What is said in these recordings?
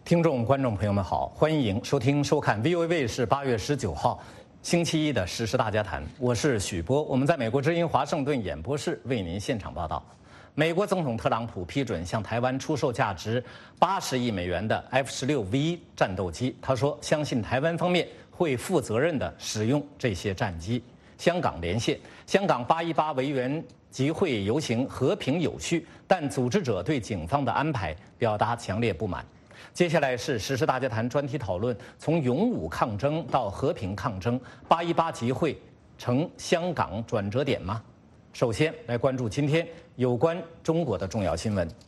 听众、观众朋友们好，欢迎收听、收看 VOA 卫视8月19号星期一的时事大家谈，我是许波，我们在美国之音华盛顿演播室为您现场报道。美国总统特朗普批准向台湾出售价值80亿美元的 F-16V 战斗机，他说相信台湾方面会负责任地使用这些战机。香港连线，香港818维园集会游行和平有序，但组织者对警方的安排表达强烈不满。接下来是时事大家谈专题讨论，从勇武抗争到和平抗争，818集会成香港转折点吗？首先来关注今天有关中国的重要新闻。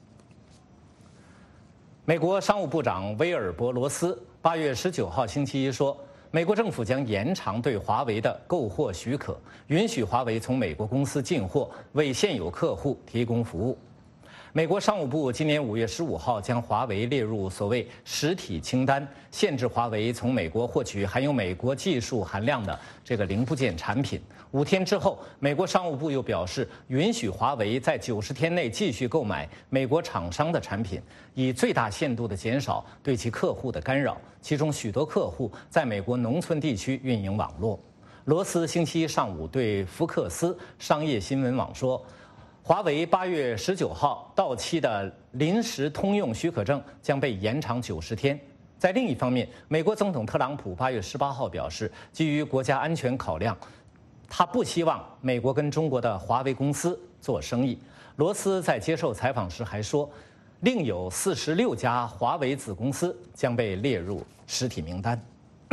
美国商务部长威尔伯罗斯8月19号星期一说，美国政府将延长对华为的购货许可，允许华为从美国公司进货，为现有客户提供服务。美国商务部今年5月15号将华为列入所谓实体清单，限制华为从美国获取含有美国技术含量的这个零部件产品。5天之后，美国商务部又表示允许华为在90天内继续购买美国厂商的产品，以最大限度地减少对其客户的干扰，其中许多客户在美国农村地区运营网络。罗斯星期一上午对福克斯商业新闻网说，华为8月19号到期的临时通用许可证将被延长90天。在另一方面，美国总统特朗普8月18号表示，基于国家安全考量，他不希望美国跟中国的华为公司做生意。罗斯在接受采访时还说，另有46家华为子公司将被列入实体名单。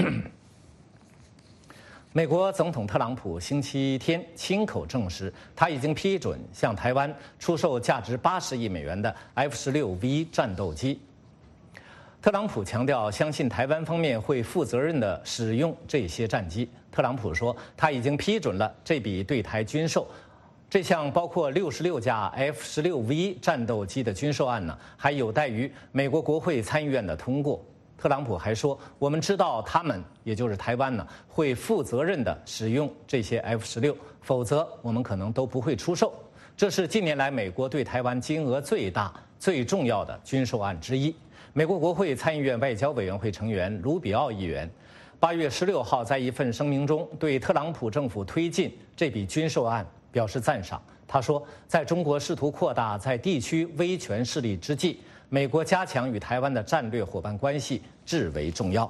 美国总统特朗普星期天亲口证实，他已经批准向台湾出售价值80亿美元的 F-16V 战斗机。特朗普强调，相信台湾方面会负责任地使用这些战机。特朗普说，他已经批准了这笔对台军售。这项包括66架 F-16V 战斗机的军售案呢，还有待于美国国会参议院的通过。特朗普还说，我们知道他们，也就是台湾呢，会负责任地使用这些 F-16，否则我们可能都不会出售。这是近年来美国对台湾金额最大、最重要的军售案之一。美国国会参议院外交委员会成员卢比奥议员8月16号在一份声明中对特朗普政府推进这笔军售案表示赞赏。他说，在中国试图扩大在地区威权势力之际，美国加强与台湾的战略伙伴关系至为重要。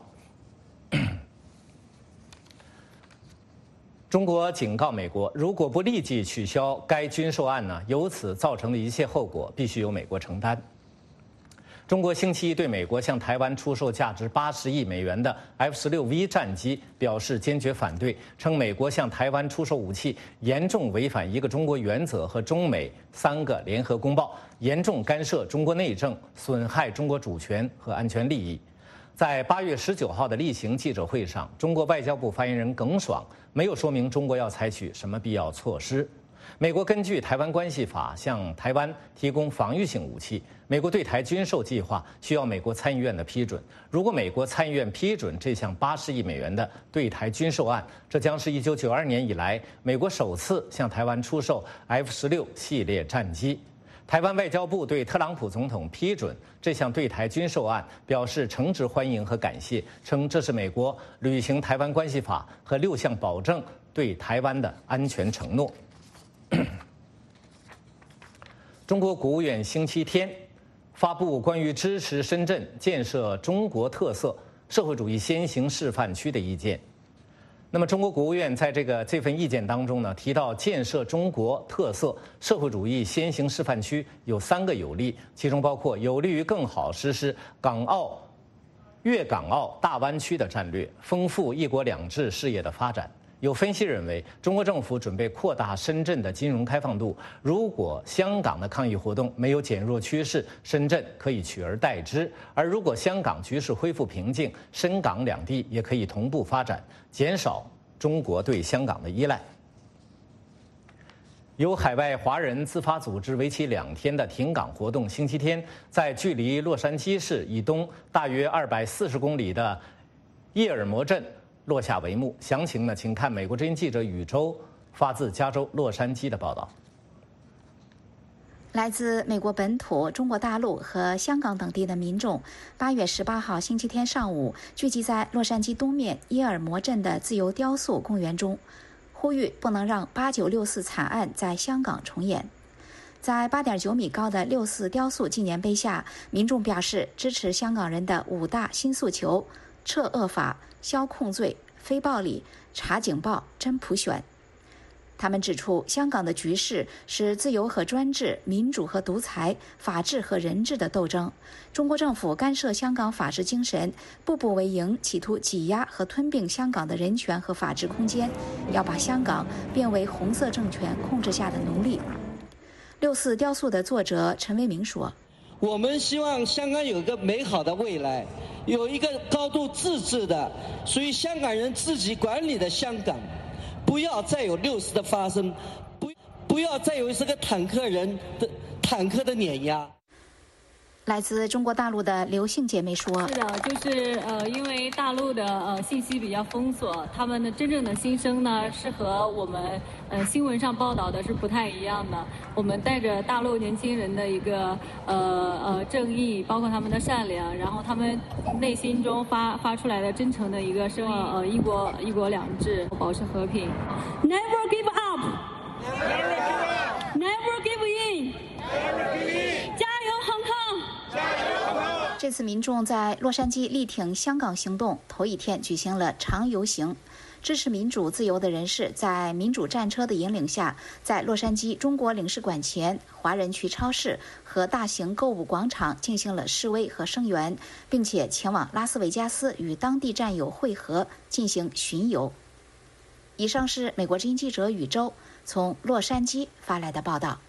中国警告美国，如果不立即取消该军售案呢，由此造成的一切后果必须由美国承担。中国星期一对美国向台湾出售价值80亿美元的 F-16V 战机表示坚决反对，称美国向台湾出售武器严重违反一个中国原则和中美3个联合公报，严重干涉中国内政，损害中国主权和安全利益。在8月19号的例行记者会上，中国外交部发言人耿爽没有说明中国要采取什么必要措施。美国根据《台湾关系法》向台湾提供防御性武器，美国对台军售计划需要美国参议院的批准。如果美国参议院批准这项80亿美元的对台军售案，这将是1992年以来美国首次向台湾出售 F-16系列战机。台湾外交部对特朗普总统批准这项对台军售案表示诚挚欢迎和感谢，称这是美国履行《台湾关系法》和6项保证对台湾的安全承诺。中国国务院星期天发布关于支持深圳建设中国特色社会主义先行示范区的意见。那么，中国国务院在这份意见当中呢，提到建设中国特色社会主义先行示范区有3个有利，其中包括有利于更好实施粤港澳大湾区的战略，丰富一国两制事业的发展。有分析认为，中国政府准备扩大深圳的金融开放度。如果香港的抗议活动没有减弱趋势，深圳可以取而代之；而如果香港局势恢复平静，深港两地也可以同步发展，减少中国对香港的依赖。由海外华人自发组织为期2天的停港活动，星期天在距离洛杉矶市以东大约240公里的叶尔摩镇落下帷幕。详情呢，请看美国之音记者宇宙发自加州洛杉矶的报道。 来自美国本土、中国大陆和香港等地的民众，8月18号星期天上午聚集在洛杉矶东面耶尔摩镇的自由雕塑公园中，呼吁不能让8964惨案在香港重演。在8.9米高的6·4雕塑纪念碑下，民众表示支持香港人的5大新诉求：撤恶法、消控罪、非暴力、查警报、真普选。他们指出，香港的局势是自由和专制、民主和独裁、法治和人治的斗争。中国政府干涉香港法治精神，步步为营，企图挤压和吞并香港的人权和法治空间，要把香港变为红色政权控制下的奴隶。6·4雕塑的作者陈为民说：“ 我们希望香港有一个美好的未来，有一个高度自治的、属于香港人自己管理的香港。不要再有6·4的发生，不要再有这个坦克的碾压。” 来自中国大陆的刘姓姐妹说：“ 是的，就是因为大陆的信息比较封锁，他们的真正的心声呢是和我们新闻上报道的是不太一样的。我们带着大陆年轻人的一个正义，包括他们的善良，然后他们内心中发出来的真诚的一个声音，一国两制，保持和平。Never give up, never give in， 加油香港！ 这次民众在洛杉矶力挺香港行动头一天举行了长游行，支持民主自由的人士在民主战车的引领下，在洛杉矶中国领事馆前、华人区超市和大型购物广场进行了示威和声援，并且前往拉斯维加斯与当地战友会合，进行巡游。以上是美国之音记者宇宙从洛杉矶发来的报道。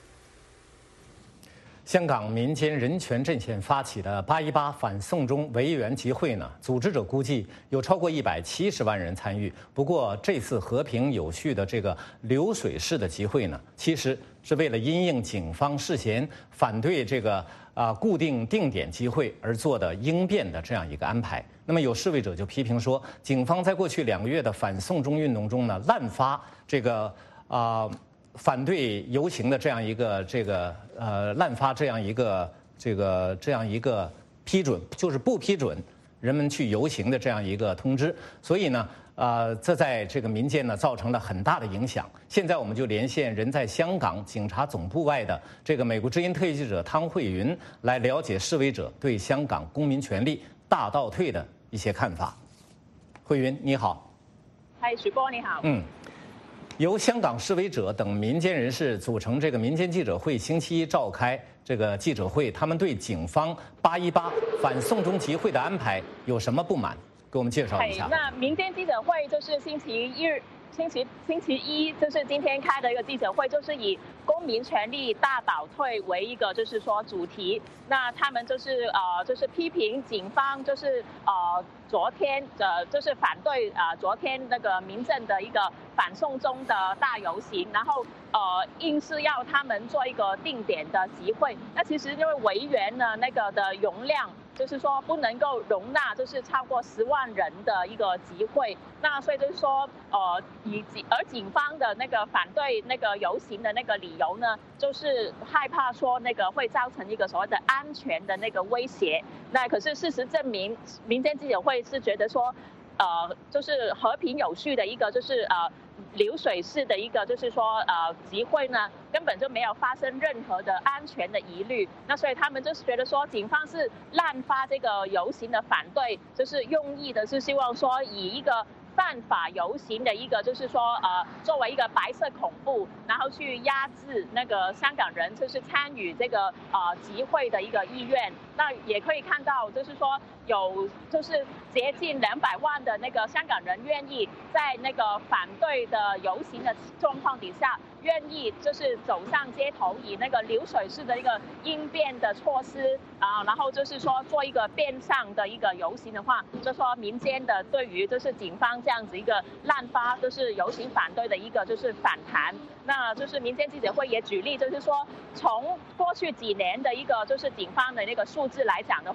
香港民间人权阵线发起的8·18反送中维园集会呢，组织者估计有超过170万人参与。不过，这次和平有序的这个流水式的集会呢，其实是为了因应警方事先反对这个固定定点集会而做的应变的这样一个安排。那么有示威者就批评说，警方在过去2个月的反送中运动中呢，滥发这个反对游行的这样一个滥发这样一个批准，就是不批准人们去游行的这样一个通知，所以呢，这在这个民间呢造成了很大的影响。现在我们就连线人在香港警察总部外的这个美国之音特约记者汤慧云，来了解示威者对香港公民权利大倒退的一些看法。慧云，你好。 嗨，许波，你好。 由香港示威者等民间人士组成这个民间记者会，星期一召开这个记者会，他们对警方8·18反送中集会的安排有什么不满？给我们介绍一下。 那民间记者会就是星期一，就是今天开的一个记者会，就是以公民权利大倒退为一个就是说主题。那他们就是批评警方就是昨天就是反对昨天那个民政的一个反送中的大游行，然后硬是要他们做一个定点的集会。那其实因为维园呢那个的容量，就是说不能够容纳就是超过10万人的一个集会，那所以就是说而警方的那个反对那个游行的那个理由呢，就是害怕说那个会造成一个所谓的安全的那个威胁。那可是事实证明，民间记者会是觉得说就是和平有序的一个就是流水式的一个就是说集会呢，根本就没有发生任何的安全的疑虑。那所以他们就是觉得说，警方是滥发这个游行的反对，就是用意的是希望说以一个犯法游行的一个就是说作为一个白色恐怖，然后去压制那个香港人就是参与这个集会的一个意愿。那也可以看到，就是说有就是接近200万的那个香港人愿意在那个反对的游行的状况底下，愿意就是走上街头，以那个流水式的一个应变的措施然后就是说做一个变相的一个游行的话，就说民间的对于就是警方这样子一个滥发就是游行反对的一个就是反弹。那就是民间记者会也举例，就是说从过去几年的一个就是警方的那个数字来讲的话，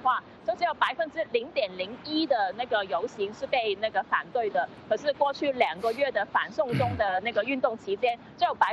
就只有0.01%的那个游行是被那个反对的。可是过去2个月的反送中的那个运动期间，就有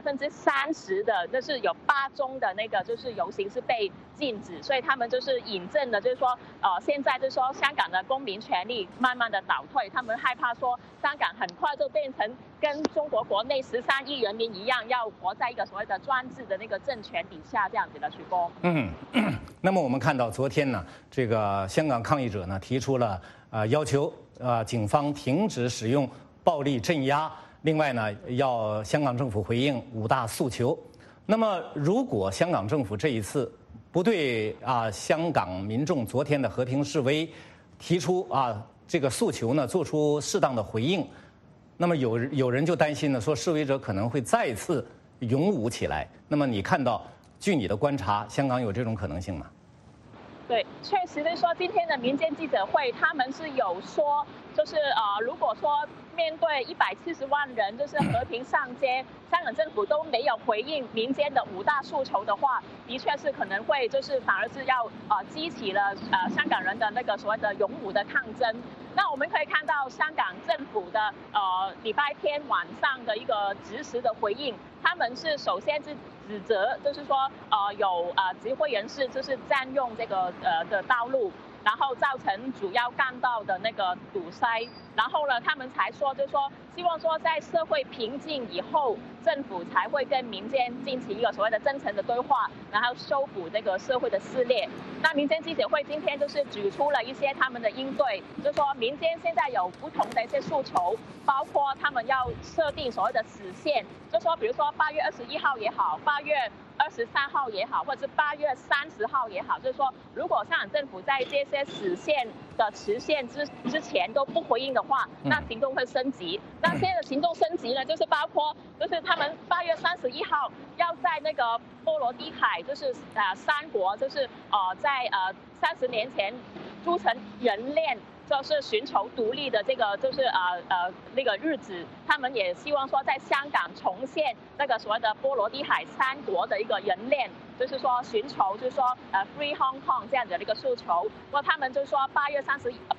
30%的，就是有8宗的那个就是游行是被禁止，所以他们就是引证的，就是说现在就是说香港的公民权利慢慢的倒退，他们害怕说香港很快就变成跟中国国内13亿人民一样，要活在一个所谓的专制的那个政权底下这样子的徐波。 那么我们看到昨天呢，这个香港抗议者呢提出了要求警方停止使用暴力镇压，另外呢要香港政府回应5大诉求。那么如果香港政府这一次不对香港民众昨天的和平示威提出这个诉求呢做出适当的回应，那么有人就担心呢，说示威者可能会再次勇武起来。那么你看到，据你的观察，香港有这种可能性吗？ 对，确实就是说今天的民间记者会，他们是有说，就是如果说面对170万人就是和平上街，香港政府都没有回应民间的5大诉求的话，的确是可能会就是反而是要激起了香港人的那个所谓的勇武的抗争。那我们可以看到香港政府的礼拜天晚上的一个及时的回应，他们是首先是指责，就是说有集会人士就是占用这个的道路，然后造成主要干道的那个堵塞，然后呢，他们才说，就是说希望说在社会平静以后，政府才会跟民间进行一个所谓的真诚的对话，然后修补这个社会的撕裂。那民间记者会今天就是举出了一些他们的应对，就是说民间现在有不同的一些诉求，包括他们要设定所谓的死线，就说比如说8月21号也好，8月23号也好，或者是8月30号也好，就是说，如果香港政府在这些死线的期限之前都不回应的话，那行动会升级。那现在的行动升级呢，就是包括就是他们8月31号要在那个波罗的海，就是3国，就是在30年前铸成人链，就是寻求独立的这个就是那个日子，他们也希望说在香港重现那个所谓的波罗的海3国的一个人链，就是说寻求就是说Free Hong Kong 这样子的一个诉求。那他们就是说8月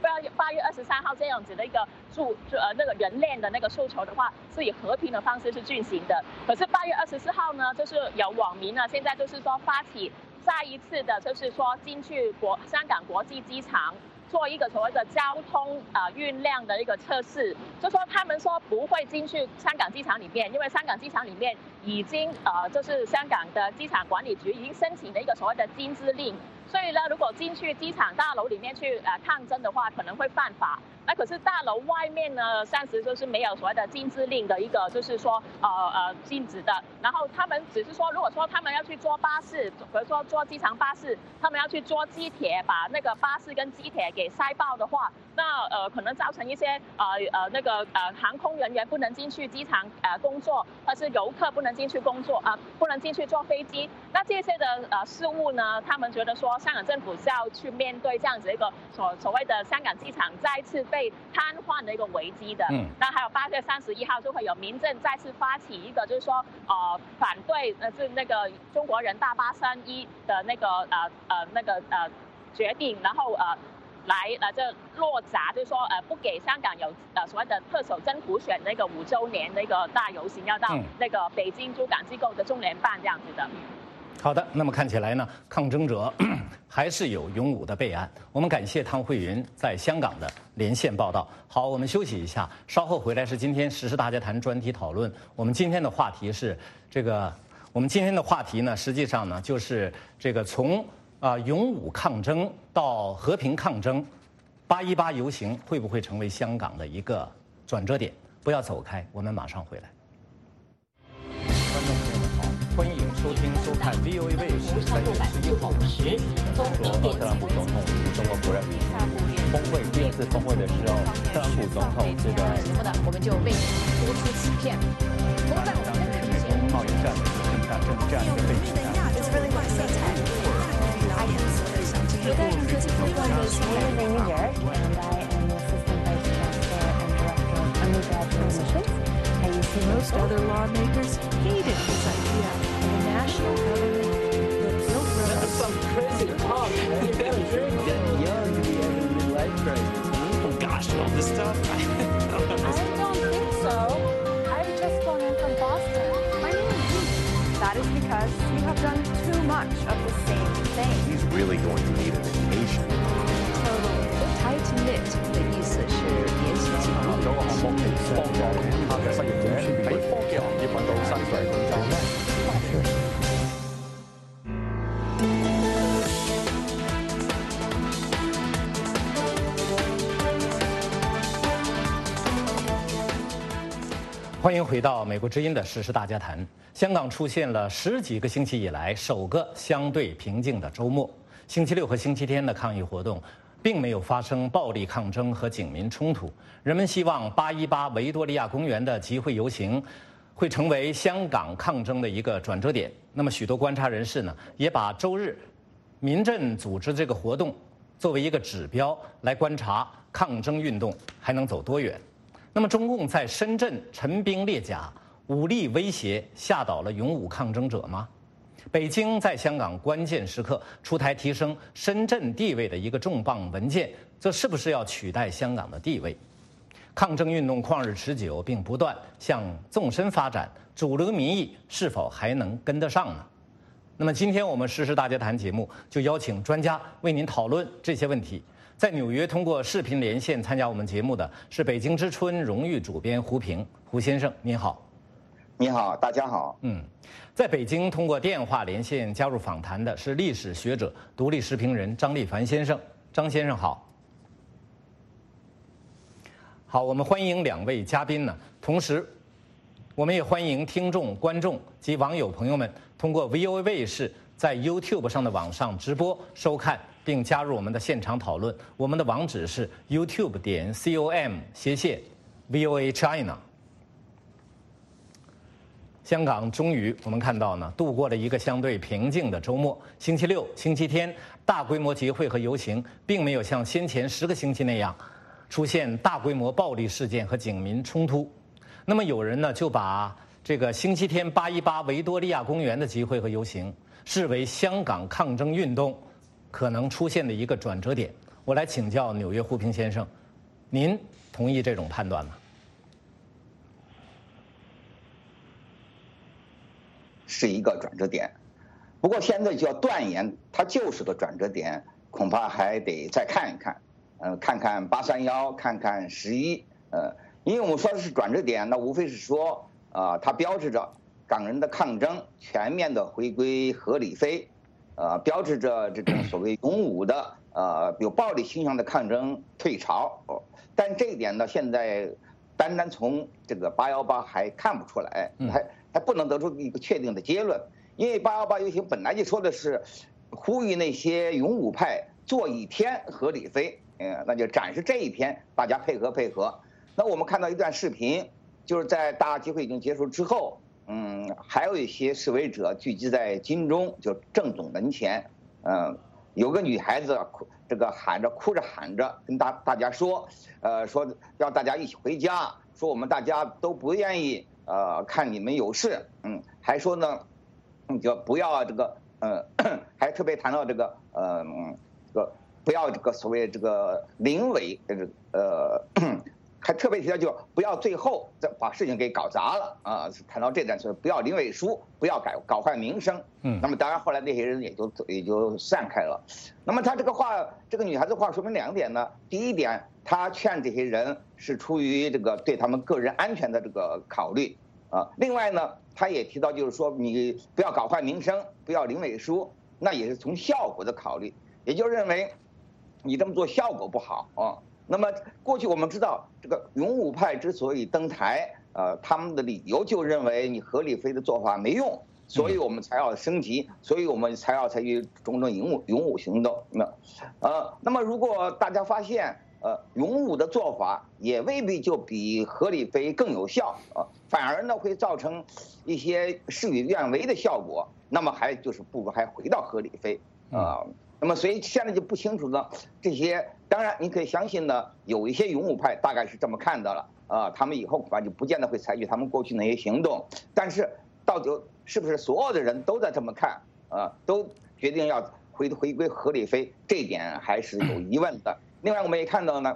23号这样子的一个那个人链的那个诉求的话，是以和平的方式去进行的。可是8月24号呢，就是有网民呢现在就是说发起再一次的，就是说进去香港国际机场做一个所谓的交通运量的一个测试，就说他们说不会进去香港机场里面，因为香港机场里面已经就是香港的机场管理局已经申请了一个所谓的禁制令，所以呢，如果进去机场大楼里面去抗争的话，可能会犯法。那可是大楼外面呢，暂时就是没有所谓的禁制令的一个，就是说禁止的。然后他们只是说，如果说他们要去坐巴士，比如说坐机场巴士，他们要去坐机铁，把那个巴士跟机铁给塞爆的话，那可能造成一些那个航空人员不能进去机场工作，或是游客不能进去工作不能进去坐飞机。那这些的事务呢，他们觉得说香港政府是要去面对这样子一个所谓的香港机场再次被瘫痪的一个危机的。那还有8月31号就会有民政再次发起一个，就是说反对是那个中国人大831的那个决定，然后来这落闸，就是说不给香港有所谓的特首真普选那个5周年那个大游行，要到那个北京驻港机构的中联办这样子的。 好的，那么看起来呢，抗争者还是有勇武的备案。我们感谢汤慧云在香港的连线报道。好，我们休息一下，稍后回来是今天时事大家谈专题讨论。我们今天的话题是我们今天的话题呢，实际上呢就是这个从勇武抗争到和平抗争，818游行会不会成为香港的一个转折点？不要走开，我们马上回来。观众朋友们好，欢迎收听收看 VOA 卫视3月11号说特朗普总统与中国国人峰会第2次峰会的时候，特朗普总统这个节目的我们就为您播出此片。不过在我们的视频贸易战这样一个背景下。 我在上科技部分的新闻人员， and I am the Assistant Vice Chancellor and Director of Undergrad Transmissions. Most other lawmakers hated this idea, and the national government built roads. That's some crazy talk, man. You gotta drink it. Oh gosh, all this stuff. I don't think so. I've just flown in from Boston. My name is Judy. That is because you have done too much of the same thing. He's really going to need a vacation. Totally. Tight-knit 的意思是联系紧密。 有個項目嚟幫助其他嘅失業者喺科技行業揾到薪水工作咧。 欢迎回到美国之音的时事大家谈。香港出现了10几个星期以来首个相对平静的周末。星期六和星期天的抗议活动并没有发生暴力抗争和警民冲突。人们希望818维多利亚公园的集会游行会成为香港抗争的一个转折点。那么许多观察人士呢，也把周日民阵组织这个活动作为一个指标来观察抗争运动还能走多远。那么中共在深圳陈兵列甲，武力威胁吓倒了勇武抗争者吗？北京在香港关键时刻出台提升深圳地位的一个重磅文件，这是不是要取代香港的地位？抗争运动旷日持久并不断向纵深发展，主流民意是否还能跟得上呢？那么今天我们时事大家谈节目就邀请专家为您讨论这些问题。在纽约通过视频连线参加我们节目的是北京之春荣誉主编胡平，胡先生您好。 你好，大家好。 在北京通过电话连线加入访谈的是历史学者、独立时评人张立凡先生，张先生好。好，我们欢迎2位嘉宾呢，同时我们也欢迎听众、观众及网友朋友们通过 VOA 卫视在 YouTube 上的网上直播收看并加入我们的现场讨论。我们的网址是 youtube.com/VOA China。香港终于我们看到呢，度过了一个相对平静的周末。星期六、星期天大规模集会和游行，并没有像先前10个星期那样出现大规模暴力事件和警民冲突。那么有人呢就把这个星期天818维多利亚公园的集会和游行视为香港抗争运动可能出现的一个转折点。我来请教纽约胡平先生，您同意这种判断吗？ 是一个转折点，不过现在就要断言它就是个转折点，恐怕还得再看一看，看看831，看看11，因为我们说的是转折点，那无非是说，它标志着港人的抗争全面的回归合理非，标志着这种所谓勇武的有暴力倾向的抗争退潮，但这一点呢，现在单从这个818还看不出来，还不能得出一个确定的结论，因为818游行本来就说的是呼吁那些勇武派做一天合理非，那就展示这一天大家配合。那我们看到一段视频，就是在大集会已经结束之后，还有一些示威者聚集在金钟就正总门前，有个女孩子这个哭着喊着跟大家说，说要大家一起回家，说我们大家都不愿意看你们有事，还说呢，就不要这个还特别谈到这个不要这个所谓这个临危，还特别提到就不要最后再把事情给搞砸了谈到这点，所以不要临危书，不要搞坏名声。那么当然后来那些人也就散开了。那么他这个话，这个女孩子话说明2点呢。第一点，她劝这些人是出于这个对他们个人安全的这个考虑另外呢，她也提到就是说你不要搞坏名声，不要临危书，那也是从效果的考虑，也就认为你这么做效果不好那么过去我们知道，这个勇武派之所以登台，他们的理由就认为你合理非的做法没用，所以我们才要升级，所以我们才要采取种种勇武行动。那么如果大家发现，勇武的做法也未必就比合理非更有效反而呢会造成一些事与愿违的效果，那么就是不如还回到合理非那么所以现在就不清楚呢，这些当然你可以相信呢，有一些勇武派大概是这么看的了他们以后恐怕就不见得会采取他们过去那些行动，但是到底是不是所有的人都在这么看都决定要回归合理非，这一点还是有疑问的另外我们也看到呢，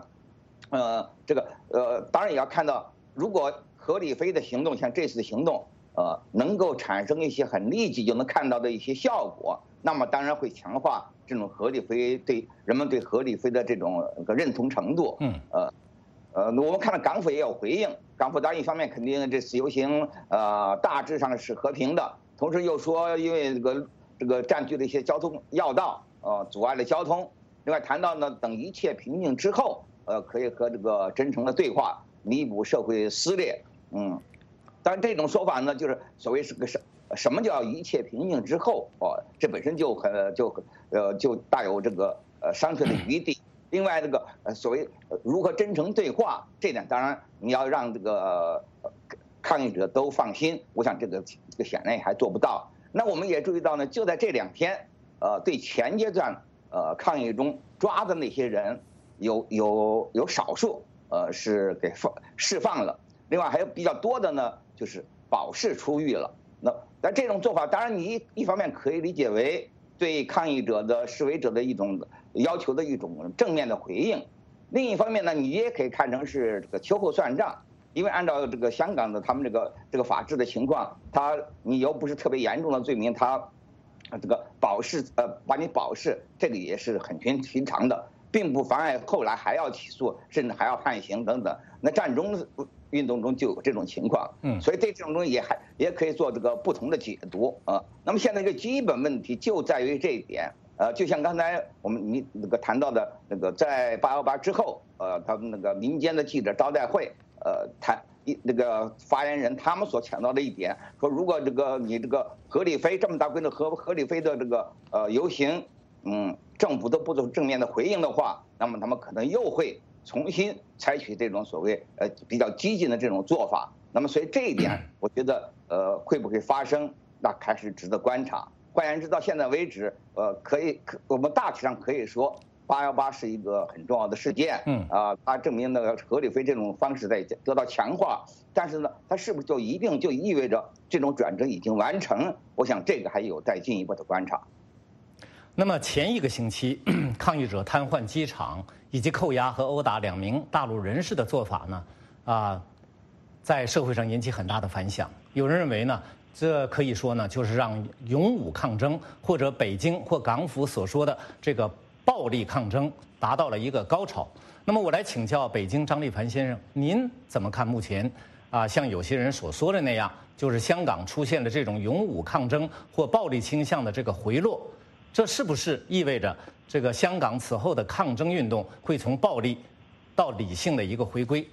当然也要看到，如果何立飞的行动像这次的行动，能够产生一些很立即就能看到的一些效果，那么当然会强化这种何立飞对人们对何立飞的这种认同程度。我们看到港府也有回应，港府当然一方面肯定这次游行大致上是和平的，同时又说因为这个占据了一些交通要道，阻碍了交通。另外谈到呢，等一切平静之后，可以和这个真诚的对话，弥补社会撕裂。当然这种说法呢，就是所谓是个什么叫一切平静之后？这本身就大有这个商榷的余地。另外这个所谓如何真诚对话，这点当然你要让这个抗议者都放心，我想这个显然也还做不到。那我们也注意到呢，就在这2天，对前阶段抗议中抓的那些人有少数是给释放了，另外还有比较多的呢就是保释出狱了。但这种做法当然你一方面可以理解为对抗议者的示威者的一种要求的一种正面的回应，另一方面呢你也可以看成是这个秋后算账。因为按照这个香港的他们这个法治的情况，你又不是特别严重的罪名，他这个保释把你保释，这个也是很平常的，并不妨碍后来还要起诉，甚至还要判刑等等。那战中运动中就有这种情况，所以对这种东西也可以做这个不同的解读啊。那么现在一个基本问题就在于这一点，就像刚才你那个谈到的那个在818之后，他们那个民间的记者招待会。那个发言人他们所强调的一点，说如果你这个何立飞这么大规模何立飞的这个游行，政府都不做正面的回应的话，那么他们可能又会重新采取这种所谓比较激进的这种做法。那么所以这一点，我觉得会不会发生，那还是值得观察。换言之，到现在为止，我们大体上可以说。818是一个很重要的事件，它证明那个何立飞这种方式在得到强化，但是呢，它是不是就一定就意味着这种转折已经完成？我想这个还有待进一步的观察。 那么前1个星期，抗议者瘫痪机场以及扣押和殴打2名大陆人士的做法呢，在社会上引起很大的反响。有人认为呢，这可以说呢，就是让勇武抗争或者北京或港府所说的这个。暴力抗争达到了一个高潮。那么我来请教北京张立凡先生，您怎么看目前像有些人所说的那样，就是香港出现了这种勇武抗争或暴力倾向的这个回落，这是不是意味着这个香港此后的抗争运动会从暴力到理性的一个回归？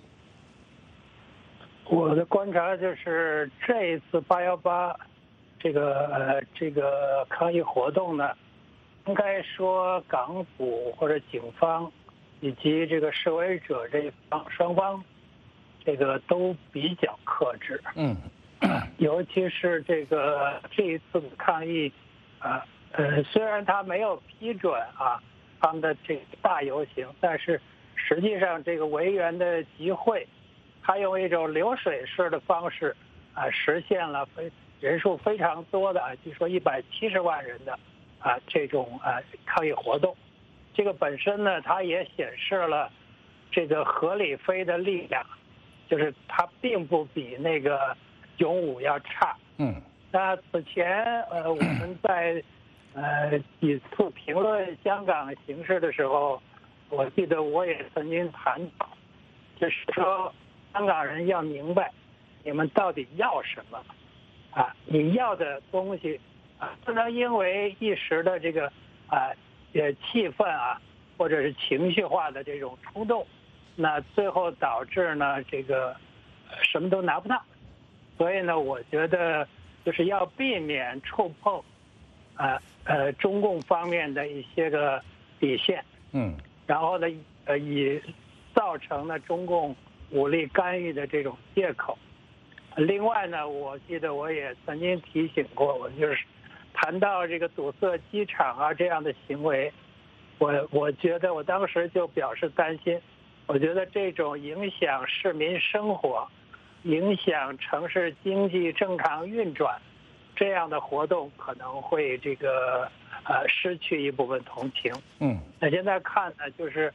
我的观察就是这一次818这个抗议活动呢。应该说，港府或者警方以及这个示威者双方，这个都比较克制。尤其是这一次的抗议，虽然他没有批准他们的这个大游行，但是实际上这个维园的集会，他用一种流水式的方式实现了人数非常多的据说170万人的。这种抗议活动，这个本身呢，它也显示了这个何立飞的力量，就是他并不比那个勇武要差。那此前我们在几次评论香港形势的时候，我记得我也曾经谈到，就是说香港人要明白，你们到底要什么你要的东西。不能因为一时的这个气氛或者是情绪化的这种冲动，那最后导致呢这个什么都拿不到。所以呢，我觉得就是要避免触碰中共方面的一些个底线，然后呢以造成了中共武力干预的这种借口。另外呢，我记得我也曾经提醒过，我就是谈到这个堵塞机场这样的行为，我觉得我当时就表示担心，我觉得这种影响市民生活、影响城市经济正常运转这样的活动可能会失去一部分同情。那现在看呢，就是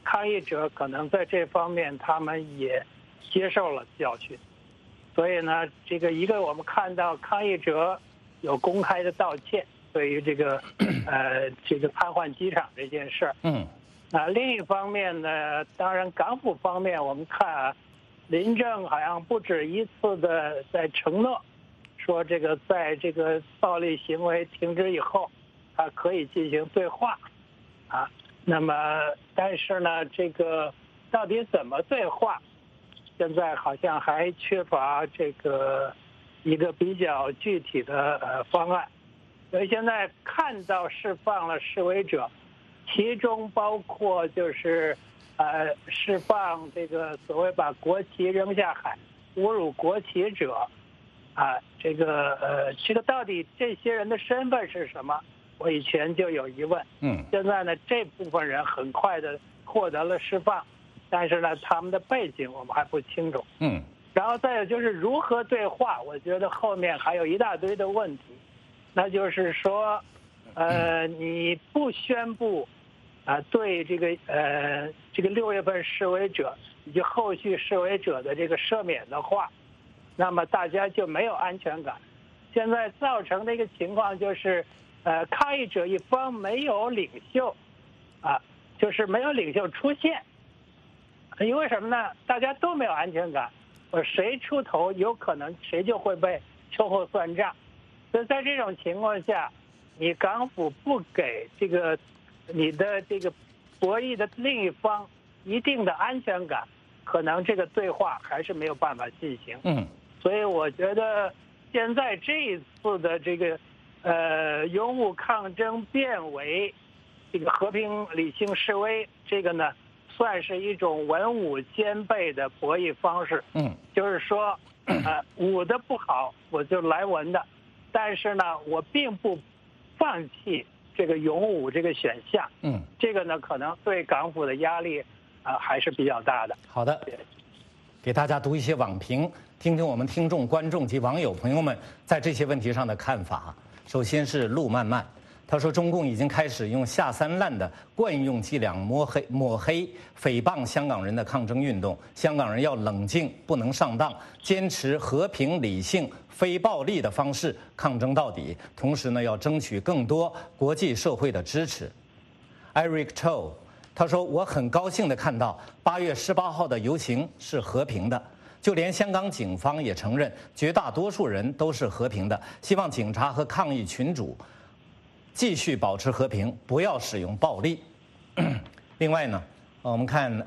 抗议者可能在这方面他们也接受了教训，所以呢，这个我们看到抗议者有公开的道歉，对于这个瘫痪机场这件事儿。那另一方面呢，当然港府方面我们看啊，林郑好像不止一次的在承诺，说这个在这个暴力行为停止以后，他可以进行对话，啊，那么但是呢，这个到底怎么对话，现在好像还缺乏这个一个比较具体的方案，所以现在看到释放了示威者。其中包括就是释放这个所谓把国旗扔下海、侮辱国旗者，啊，这个到底这些人的身份是什么？我以前就有疑问。现在呢，这部分人很快的获得了释放，但是呢，他们的背景我们还不清楚。然后再有就是如何对话，我觉得后面还有一大堆的问题，那就是说，你不宣布。对这个6月份示威者以及后续示威者的这个赦免的话，那么大家就没有安全感。现在造成的一个情况就是，抗议者一方没有领袖，就是没有领袖出现。因为什么呢？大家都没有安全感，谁出头有可能谁就会被秋后算账。所以在这种情况下，你港府不给你的这个博弈的另一方一定的安全感，可能这个对话还是没有办法进行。所以我觉得现在这一次的这个勇武抗争变为这个和平理性示威，这个呢算是一种文武兼备的博弈方式。就是说武的不好我就来文的，但是呢我并不放弃这个勇武这个选项，这个呢可能对港府的压力还是比较大的。 好的，给大家读一些网评，听听我们听众、观众及网友朋友们在这些问题上的看法。首先是陆漫漫，他说中共已经开始用下三滥的惯用伎俩抹黑、诽谤香港人的抗争运动，香港人要冷静，不能上当，坚持和平、理性、非暴力的方式抗争到底，同时呢，要争取更多国际社会的支持。Eric Cho， 他说：“我很高兴地看到8月18号的游行是和平的，就连香港警方也承认，绝大多数人都是和平的。希望警察和抗议群主继续保持和平，不要使用暴力。”另外呢，我们看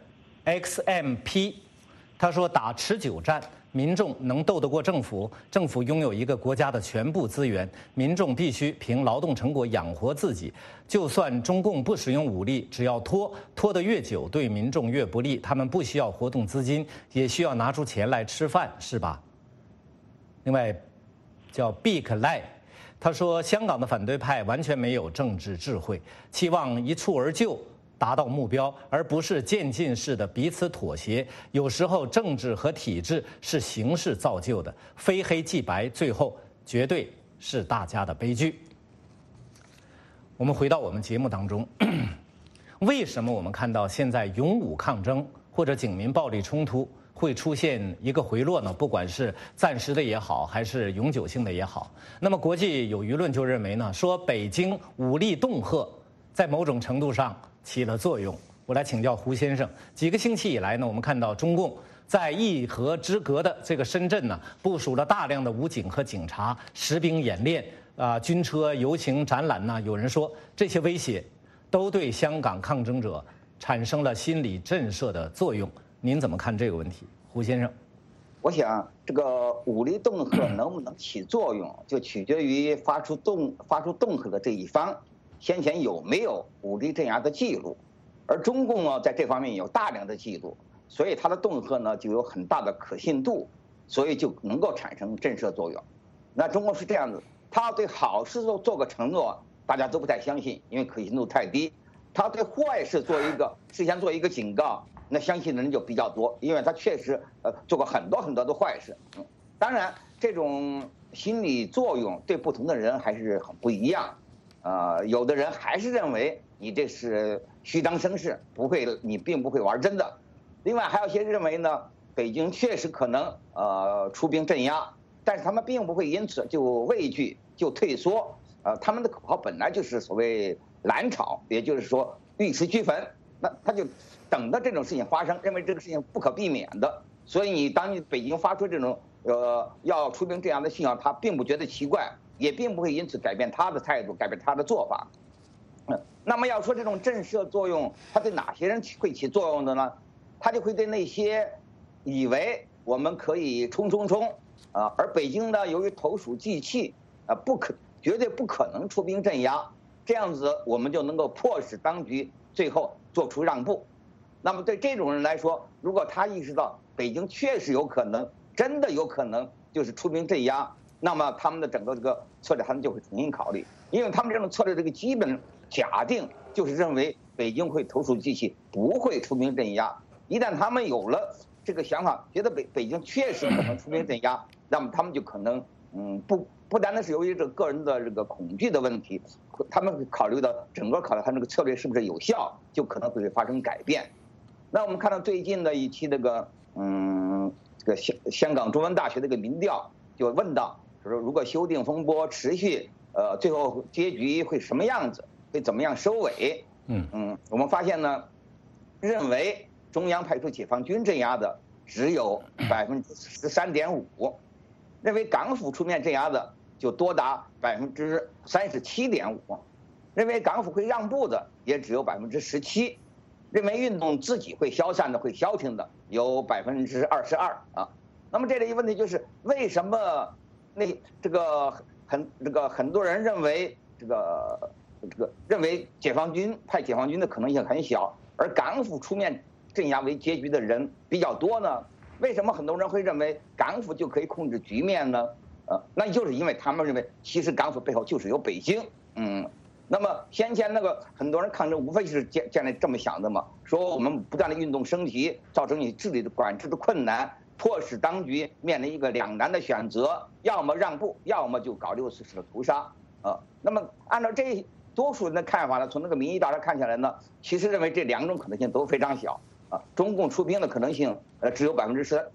XMP， 他说打持久战。民众能斗得过政府？政府拥有一个国家的全部资源，民众必须凭劳动成果养活自己。就算中共不使用武力，只要拖得越久，对民众越不利。他们不需要活动资金，也需要拿出钱来吃饭，是吧？另外，叫 Big Lai， 他说香港的反对派完全没有政治智慧，期望一蹴而就。达到目标，而不是渐进式的彼此妥协。有时候政治和体制是形式造就的，非黑即白，最后绝对是大家的悲剧。我们回到我们节目当中，为什么我们看到现在勇武抗争或者警民暴力冲突会出现一个回落呢？不管是暂时的也好，还是永久性的也好，那么国际有舆论就认为呢，说北京武力恫吓在某种程度上起了作用。我来请教胡先生，几个星期以来呢，我们看到中共在一河之隔的这个深圳呢，部署了大量的武警和警察，实兵演练军车、游行、展览呢。有人说这些威胁都对香港抗争者产生了心理震慑的作用。您怎么看这个问题，胡先生？ 我想这个武力恫吓能不能起作用，就取决于发出恫吓的这一方先前有没有武力镇压的记录，而中共呢在这方面有大量的记录，所以它的恫吓呢就有很大的可信度，所以就能够产生震慑作用。那中国是这样子，他对好事做个承诺，大家都不太相信，因为可信度太低；他对坏事事先做一个警告，那相信的人就比较多，因为他确实做过很多的坏事。当然这种心理作用对不同的人还是很不一样。有的人还是认为你这是虚张声势，你并不会玩真的。另外还有些认为呢，北京确实可能出兵镇压，但是他们并不会因此就畏惧就退缩。他们的口号本来就是所谓蓝潮，也就是说玉石俱焚。那他就等着这种事情发生，认为这个事情不可避免的。所以当你北京发出这种要出兵这样的信号，他并不觉得奇怪，也并不会因此改变他的态度，改变他的做法。那么要说这种震慑作用，它对哪些人会起作用的呢？它就会对那些以为我们可以冲，而北京呢由于投鼠忌器，绝对不可能出兵镇压，这样子我们就能够迫使当局最后做出让步。那么对这种人来说，如果他意识到北京确实有可能，真的有可能就是出兵镇压，那么他们的整个这个策略他们就会重新考虑，因为他们这种策略这个基本假定就是认为北京会投鼠忌器，不会出兵镇压。一旦他们有了这个想法，觉得北京确实可能出兵镇压，那么他们就可能不单单是由于这个个人的这个恐惧的问题，他们会考虑到整个考虑他这个策略是不是有效，就可能会发生改变。那我们看到最近的一期这个香港中文大学的一个民调，就问到说如果修订风波持续，最后结局会什么样子，会怎么样收尾？我们发现呢，认为中央派出解放军镇压的只有13.5%，认为港府出面镇压的就多达37.5%，认为港府会让步的也只有17%，认为运动自己会消散的、会消停的有22%啊。那么这里一个问题就是，为什么很多人认为认为派解放军的可能性很小，而港府出面镇压为结局的人比较多呢？为什么很多人会认为港府就可以控制局面呢？那就是因为他们认为，其实港府背后就是有北京。那么先前很多人抗争，无非是建立这么想的嘛，说我们不断的运动升级，造成你治理的管制的困难，迫使当局面临一个两难的选择，要么让步，要么就搞6次式的屠杀。那么按照这多数人的看法呢，从那个民意调查看起来呢，其实认为这两种可能性都非常小。中共出兵的可能性只有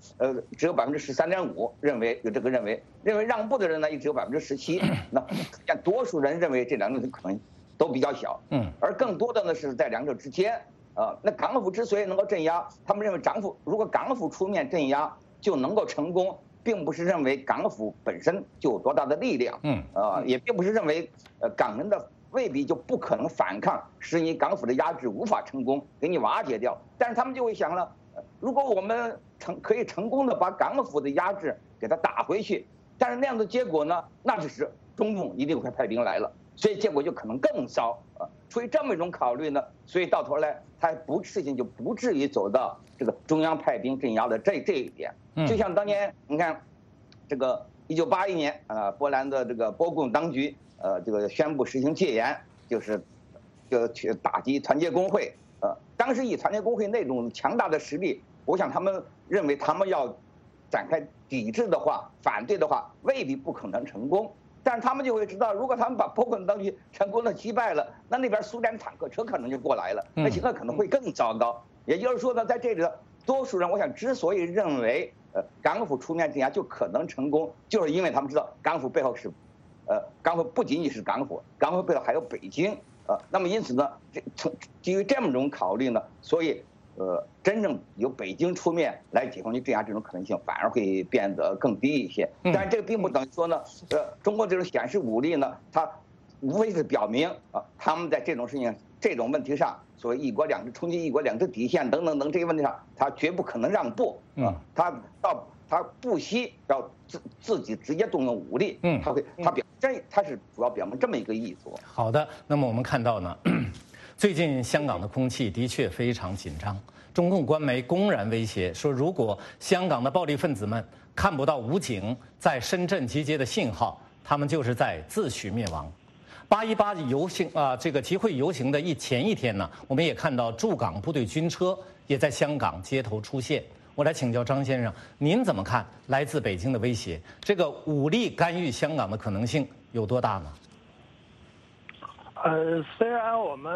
13.5%，认为有这个认为让步的人呢也只有17%。那多数人认为这两种可能都比较小。而更多的呢是在两者之间。那港府之所以能够镇压，他们认为如果港府出面镇压就能够成功，并不是认为港府本身就有多大的力量。也并不是认为港人的未必就不可能反抗，使你港府的压制无法成功，给你瓦解掉。但是他们就会想了，如果我们可以成功的把港府的压制给它打回去，但是那样的结果呢，那就是中共一定会派兵来了，所以结果就可能更糟。出于这么一种考虑呢，所以到头来事情就不至于走到这个中央派兵镇压的这一点。就像当年你看，这个1981年波兰的这个波共当局这个宣布实行戒严，就去打击团结工会。当时以团结工会那种强大的实力，我想他们认为他们要展开抵制的话、反对的话，未必不可能成功。但是他们就会知道，如果他们把波共当局成功的击败了，那边苏联坦克车可能就过来了，那情况可能会更糟糕。也就是说呢，在这里的多数人，我想之所以认为港府出面镇压就可能成功，就是因为他们知道港府背后是。港府不仅仅是港府背后还有北京。那么因此呢，基于这么种考虑呢，所以真正由北京出面来解放军镇压这种可能性反而会变得更低一些。但是这个并不等于说呢，中国这种显示武力呢，它无非是表明他们在这种事情、这种问题上，所谓冲击一国两制底线等等这些问题上，他绝不可能让步。他不惜要自己直接动用武力。他是主要表明这么一个意图。 好的，那么我们看到呢，最近香港的空气的确非常紧张。中共官媒公然威胁说，如果香港的暴力分子们看不到武警在深圳集结的信号，他们就是在自取灭亡。8·18游行这个集会游行的前一天呢，我们也看到驻港部队军车也在香港街头出现。我来请教张先生，您怎么看来自北京的威胁？这个武力干预香港的可能性有多大呢？ 虽然我们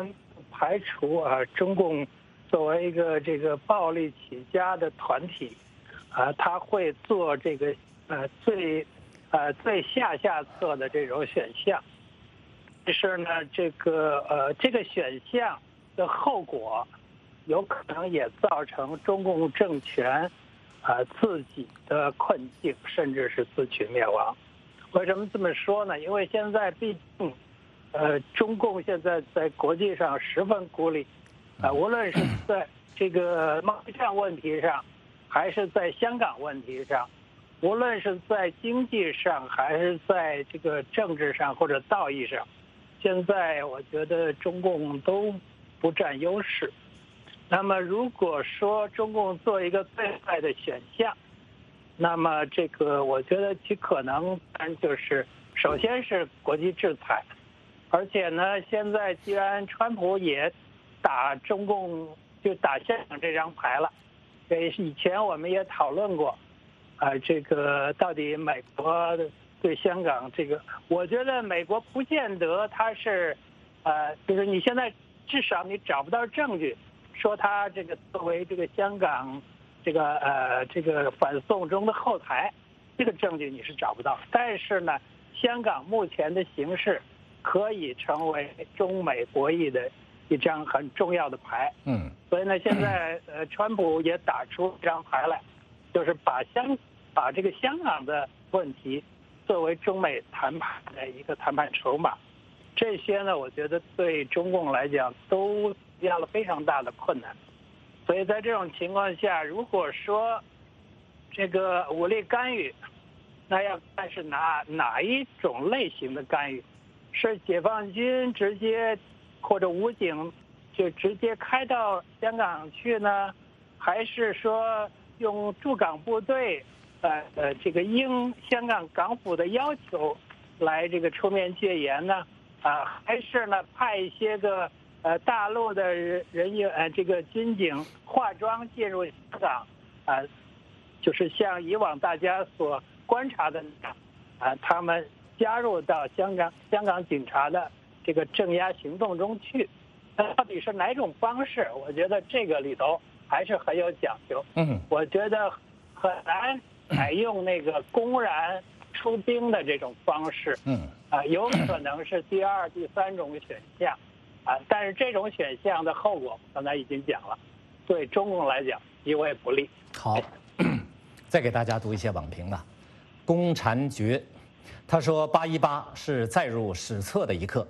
排除中共作为一个这个暴力起家的团体，他会做这个最下策的这种选项。但是呢，这个选项的后果，有可能也造成中共政权自己的困境，甚至是自取灭亡。为什么这么说呢？因为现在毕竟，中共现在在国际上十分孤立，无论是在这个贸易战问题上，还是在香港问题上，无论是在经济上，还是在这个政治上或者道义上，现在我觉得中共都不占优势。那么如果说中共做一个最坏的选项，那么这个我觉得其可能就是首先是国际制裁，而且呢，现在既然川普也打中共就打香港这张牌了，以前我们也讨论过，这个到底美国对香港这个，我觉得美国不见得他是，就是你现在至少你找不到证据说他这个作为这个香港这个反送中的后台，这个证据你是找不到。但是呢，香港目前的形势可以成为中美博弈的一张很重要的牌。所以呢，现在川普也打出一张牌来，就是把这个香港的问题作为中美谈判的一个谈判筹码。这些呢，我觉得对中共来讲都遇到了非常大的困难。所以在这种情况下，如果说这个武力干预，那要看是哪一种类型的干预，是解放军直接或者武警就直接开到香港去呢，还是说用驻港部队这个应香港港府的要求来这个出面戒严呢？还是呢派一些个大陆的人员这个军警化妆进入香港，就是像以往大家所观察的他们加入到香港警察的这个镇压行动中去，到底是哪种方式？我觉得这个里头还是很有讲究。我觉得很难采用那个公然出兵的这种方式。有可能是第二、第三种选项。但是这种选项的后果刚才已经讲了，对中共来讲极为不利。 好，再给大家读一些网评吧。龚婵觉，他说818是载入史册的一刻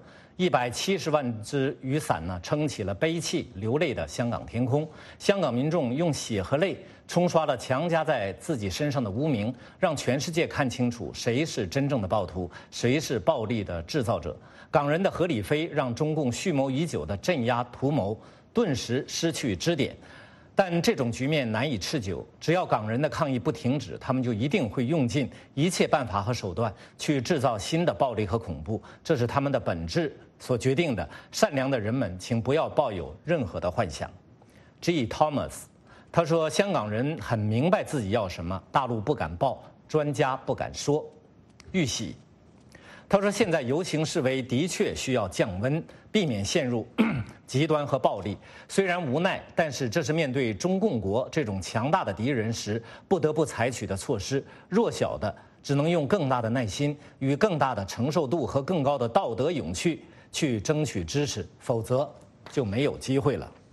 ，170万只雨伞呢撑起了悲泣流泪的香港天空，香港民众用血和泪冲刷了强加在自己身上的污名，让全世界看清楚谁是真正的暴徒，谁是暴力的制造者。港人的合理飞让中共蓄谋已久的镇压图谋顿时失去支点，但这种局面难以持久。只要港人的抗议不停止，他们就一定会用尽一切办法和手段去制造新的暴力和恐怖，这是他们的本质所决定的。善良的人们，请不要抱有任何的幻想。G. Thomas， 他说香港人很明白自己要什么，大陆不敢报，专家不敢说。玉玺，他说现在游行示威的确需要降温，避免陷入极端和暴力。虽然无奈，但是这是面对中共国这种强大的敌人时不得不采取的措施。弱小的只能用更大的耐心与更大的承受度和更高的道德勇气去争取支持，否则就没有机会了。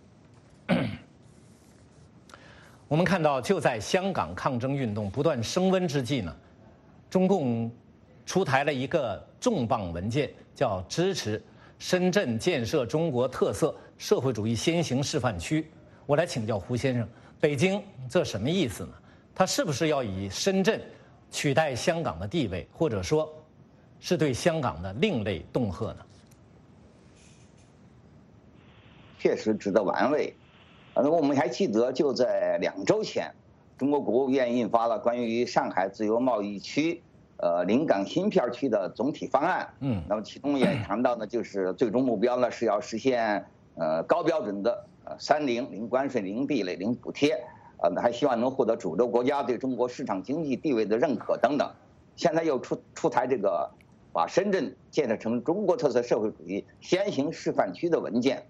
我们看到，就在香港抗争运动不断升温之际呢，中共出台了一个重磅文件，叫支持深圳建设中国特色社会主义先行示范区。我来请教胡先生，北京这什么意思呢？它是不是要以深圳取代香港的地位，或者说是对香港的另类恫吓呢？ 确实值得玩味。我们还记得，就在2周前，中国国务院印发了关于上海自由贸易区临港新片区的总体方案。那么其中也谈到呢，就是最终目标呢是要实现高标准的3零，零关税、零壁垒、零补贴，还希望能获得主流国家对中国市场经济地位的认可等等。现在又出台这个把深圳建设成中国特色社会主义先行示范区的文件，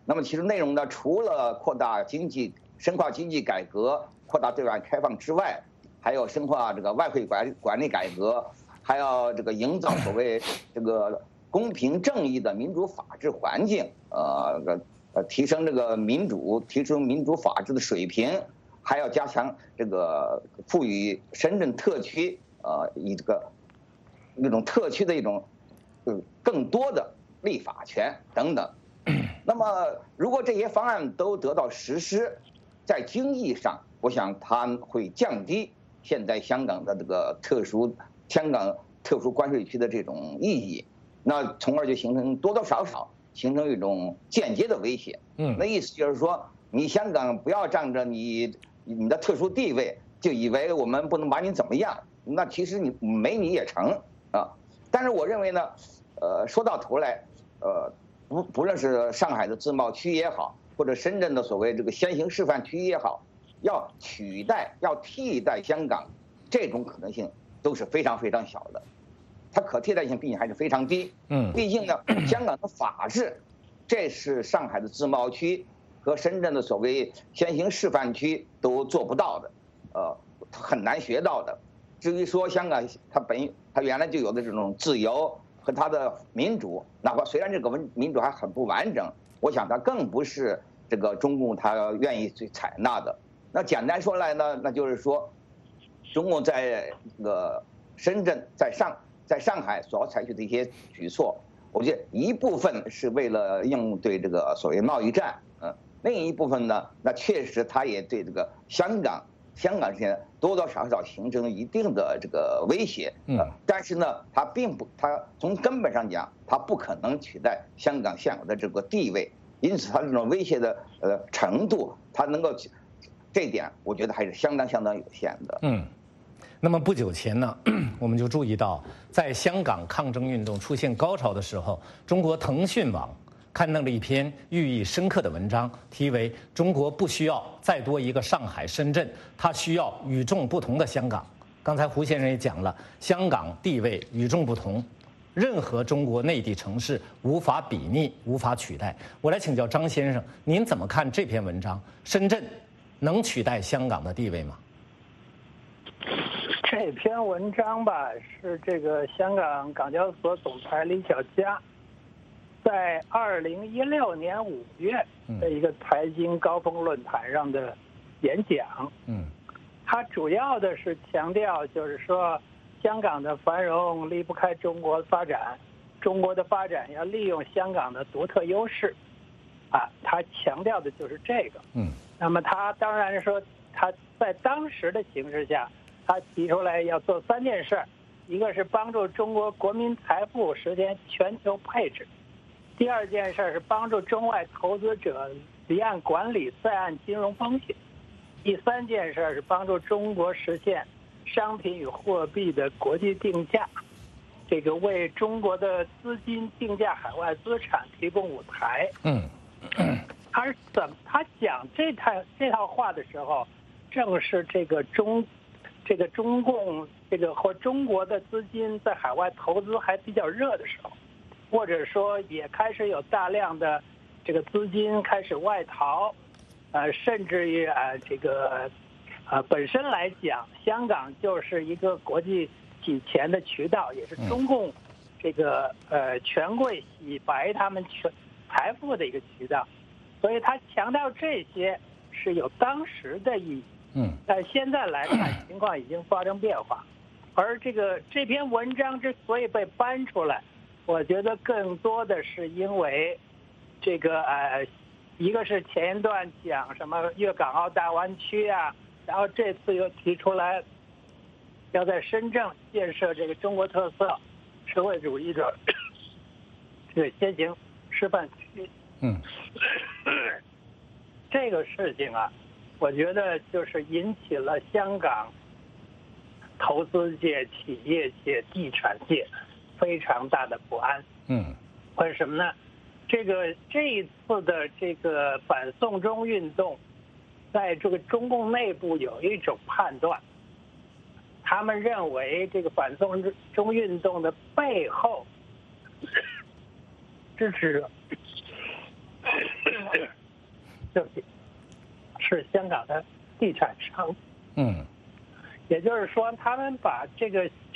那么其实内容呢，除了扩大经济、深化经济改革、扩大对外开放之外，还有深化这个外汇管理改革，还要这个营造所谓这个公平正义的民主法治环境，提升这个提升民主法治的水平，还要加强这个赋予深圳特区以这个那种特区的一种更多的立法权等等。那么，如果这些方案都得到实施，在经济上，我想它会降低现在香港的这个香港特殊关税区的这种意义，那从而就形成多多少少形成一种间接的威胁。那意思就是说，你香港不要仗着你的特殊地位，就以为我们不能把你怎么样，那其实你没你也成啊。但是我认为呢，说到头来，不论是上海的自贸区也好，或者深圳的所谓这个先行示范区也好，要替代香港，这种可能性都是非常非常小的，它可替代性毕竟还是非常低。毕竟呢，香港的法治，这是上海的自贸区和深圳的所谓先行示范区都做不到的，很难学到的。至于说香港它原来就有的这种自由和它的民主，哪怕虽然这个民主还很不完整，我想它更不是这个中共它愿意去采纳的。那简单说来呢，那就是说，中共在这个深圳、在上海所要采取的一些举措，我觉得一部分是为了应对这个所谓贸易战，另一部分呢，那确实它也对这个香港之间多多少少形成一定的这个威胁，但是呢，它从根本上讲，它不可能取代香港现有的这个地位，因此它这种威胁的程度，它能够这一点，我觉得还是相当有限的。 那么不久前呢，我们就注意到，在香港抗争运动出现高潮的时候，中国腾讯网刊登了一篇寓意深刻的文章，题为《中国不需要再多一个上海、深圳，它需要与众不同的香港》。刚才胡先生也讲了，香港地位与众不同，任何中国内地城市无法比拟、无法取代。我来请教张先生，您怎么看这篇文章？深圳能取代香港的地位吗？ 这篇文章吧，是这个香港港交所总裁李小加在2016年5月的一个财经高峰论坛上的演讲。他主要的是强调，就是说香港的繁荣离不开中国发展，中国的发展要利用香港的独特优势，他强调的就是这个。那么他当然说，他在当时的形势下，他提出来要做3件事，一个是帮助中国国民财富实现全球配置，第2件事是帮助中外投资者离岸管理在岸金融风险，第3件事是帮助中国实现商品与货币的国际定价，这个为中国的资金定价海外资产提供舞台。他讲这套话的时候，正是这个中共或中国的资金在海外投资还比较热的时候，或者说也开始有大量的这个资金开始外逃，甚至于本身来讲，香港就是一个国际洗钱的渠道，也是中共权贵洗白他们财富的一个渠道，所以他强调这些是有当时的意义。但现在来看，情况已经发生变化。而这篇文章之所以被搬出来，我觉得更多的是因为一个是前一段讲什么粤港澳大湾区啊，然后这次又提出来要在深圳建设这个中国特色社会主义的这个先行示范区。这个事情啊，我觉得就是引起了香港投资界、企业界、地产界非常大的不安。为什么呢？这一次的这个反送中运动，在这个中共内部有一种判断，他们认为这个反送中运动的背后支持者是香港的地产商。也就是说，他们把这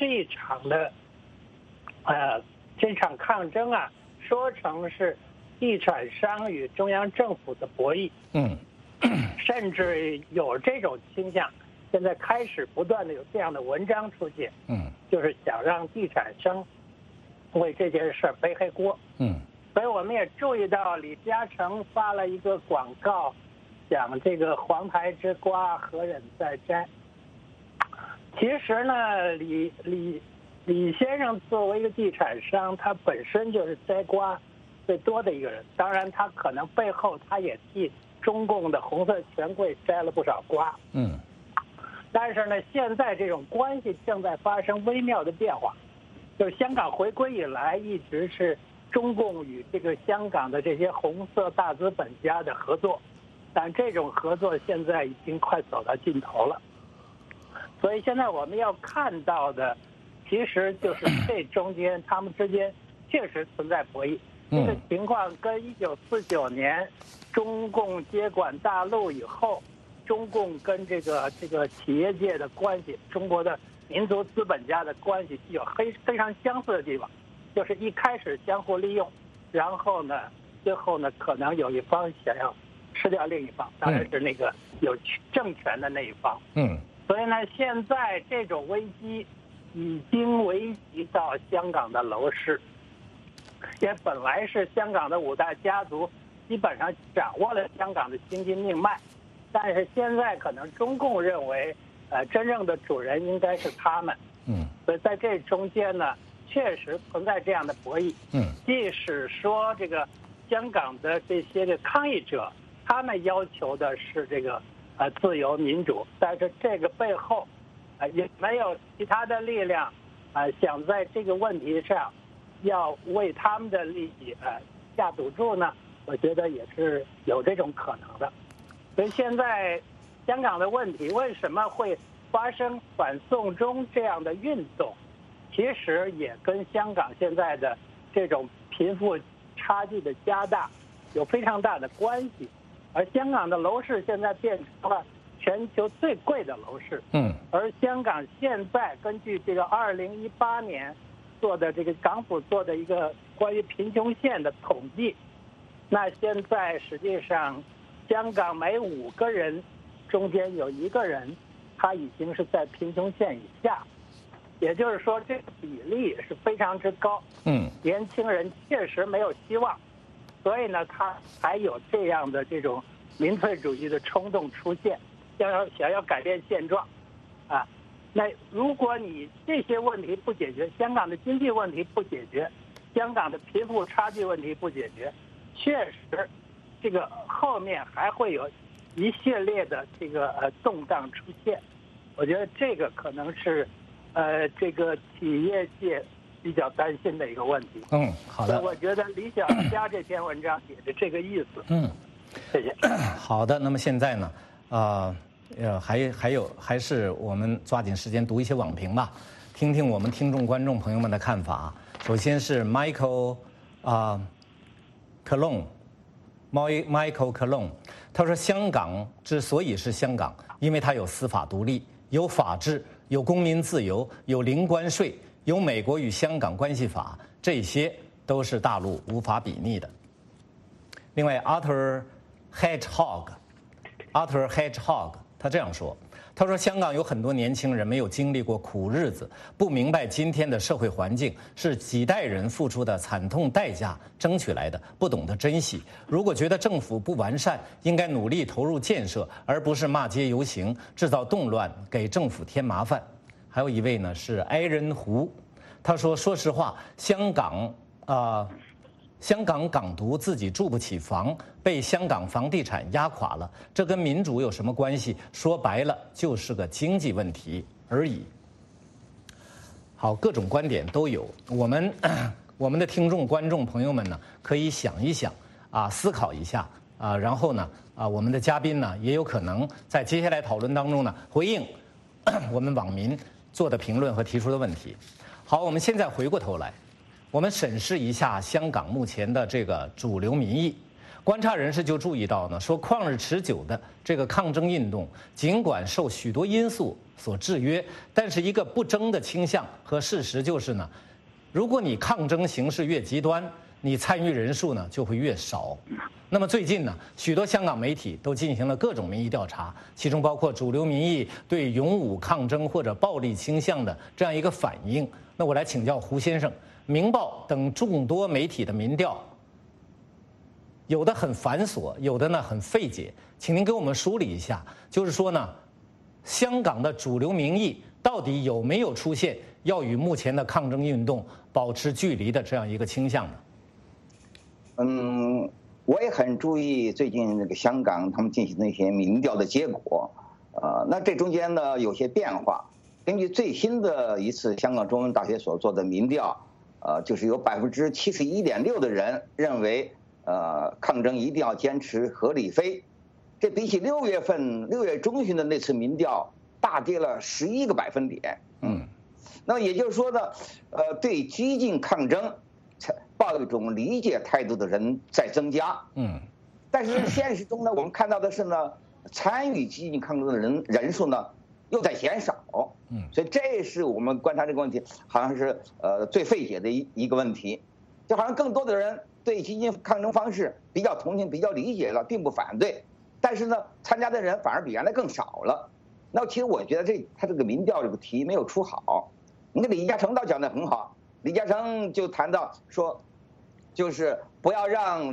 场抗争啊，说成是地产商与中央政府的博弈。甚至有这种倾向，现在开始不断的有这样的文章出现。就是想让地产商为这件事背黑锅。所以我们也注意到李嘉诚发了一个广告，讲这个黄台之瓜何忍再摘。其实呢，李先生作为一个地产商，他本身就是摘瓜最多的一个人。当然，他可能背后他也替中共的红色权贵摘了不少瓜。但是呢，现在这种关系正在发生微妙的变化。就是香港回归以来，一直是中共与这个香港的这些红色大资本家的合作，但这种合作现在已经快走到尽头了。所以现在我们要看到的，其实就是这中间他们之间确实存在博弈。这个情况跟1949年中共接管大陆以后，中共跟这个企业界的关系，中国的民族资本家的关系有非常相似的地方，就是一开始相互利用，然后呢，最后呢，可能有一方想要吃掉另一方，当然是那个有政权的那一方。所以呢，现在这种危机已经危及到香港的楼市，也本来是香港的5大家族基本上掌握了香港的经济命脉，但是现在可能中共认为，真正的主人应该是他们。所以在这中间呢，确实存在这样的博弈。即使说这个香港的这些个抗议者，他们要求的是这个自由民主，但是这个背后也没有其他的力量想在这个问题上要为他们的利益下赌注呢，我觉得也是有这种可能的。所以现在香港的问题为什么会发生反送中这样的运动，其实也跟香港现在的这种贫富差距的加大有非常大的关系。而香港的楼市现在变成了全球最贵的楼市。而香港现在根据这个2018年做的这个港府做的一个关于贫穷线的统计，那现在实际上香港每5个人中间有1个人，他已经是在贫穷线以下，也就是说这个比例是非常之高。年轻人确实没有希望。所以呢，他才有这样的这种民粹主义的冲动出现，想要改变现状，那如果你这些问题不解决，香港的经济问题不解决，香港的贫富差距问题不解决，确实，这个后面还会有一系列的这个动荡出现。我觉得这个可能是这个企业界比较担心的一个问题。 好的。 我觉得李小加这篇文章也是这个意思。谢谢。 好的，那么现在呢，还是我们抓紧时间读一些网评吧，听听我们听众观众朋友们的看法。首先是 Michael Cologne，他说香港之所以是香港，因为它有司法独立，有法治，有公民自由，有零关税。有美国与香港关系法，这些都是大陆无法比拟的。另外 Arthur Hedgehog 他这样说，他说香港有很多年轻人没有经历过苦日子，不明白今天的社会环境是几代人付出的惨痛代价争取来的，不懂得珍惜。如果觉得政府不完善，应该努力投入建设，而不是骂街游行，制造动乱，给政府添麻烦。还有一位呢是埃人胡，他说：“说实话，香港港独自己住不起房，被香港房地产压垮了，这跟民主有什么关系？说白了就是个经济问题而已。”好，各种观点都有，我们的听众观众朋友们呢，可以想一想思考一下然后呢我们的嘉宾呢也有可能在接下来讨论当中呢回应我们网民做的评论和提出的问题。好，我们现在回过头来，我们审视一下香港目前的这个主流民意。 观察人士就注意到呢，说旷日持久的这个抗争运动，尽管受许多因素所制约，但是一个不争的倾向和事实就是呢，如果你抗争形势越极端，你参与人数呢就会越少。那么最近呢，许多香港媒体都进行了各种民意调查，其中包括主流民意对勇武抗争或者暴力倾向的这样一个反应。那我来请教胡先生，《明报》等众多媒体的民调，有的很繁琐，有的呢很费解，请您给我们梳理一下，就是说呢，香港的主流民意到底有没有出现要与目前的抗争运动保持距离的这样一个倾向呢？ 我也很注意最近这个香港他们进行的一些民调的结果，那这中间呢有些变化。根据最新的一次香港中文大学所做的民调，就是有71.6%的人认为，抗争一定要坚持合理非，这比起6月中旬的那次民调大跌了11个百分点。那么也就是说呢，对激进抗争抱一种理解态度的人在增加，但是现实中呢，我们看到的是呢，参与激进抗争的人数呢又在减少，所以这是我们观察这个问题，好像是最费解的一个问题，就好像更多的人对激进抗争方式比较同情、比较理解了，并不反对，但是呢，参加的人反而比原来更少了。那其实我觉得他这个民调这个题没有出好，那李嘉诚倒讲得很好，李嘉诚就谈到说，就是不要让